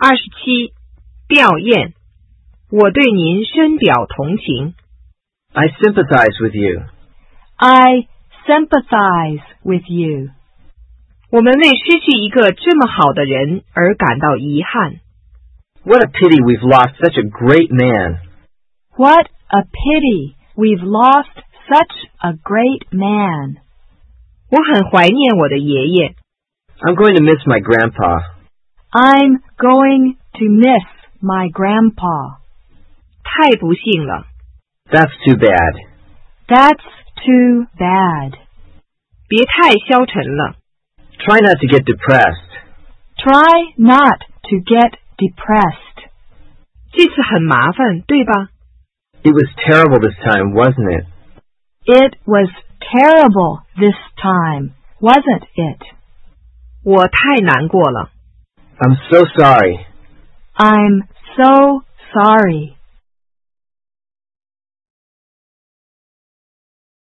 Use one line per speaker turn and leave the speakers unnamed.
27. 吊唁，我对您深表同情。
I sympathize with you.
I sympathize with you.
我们为失去一个这么好的人而感到遗憾。
What a pity we've lost such a great man.
What a pity we've lost such a great man.
我很怀念我的爷爷。
I'm going to miss my grandpa.
I'm going to miss my grandpa.
太不幸了。
That's too bad.
That's too bad.
别太消沉了。
Try not to get depressed.
Try not to get depressed.
这次很麻烦，对吧？
It was terrible this time, wasn't it?
It was terrible this time, wasn't it?
我太难过了。
I'm so sorry.
I'm so sorry.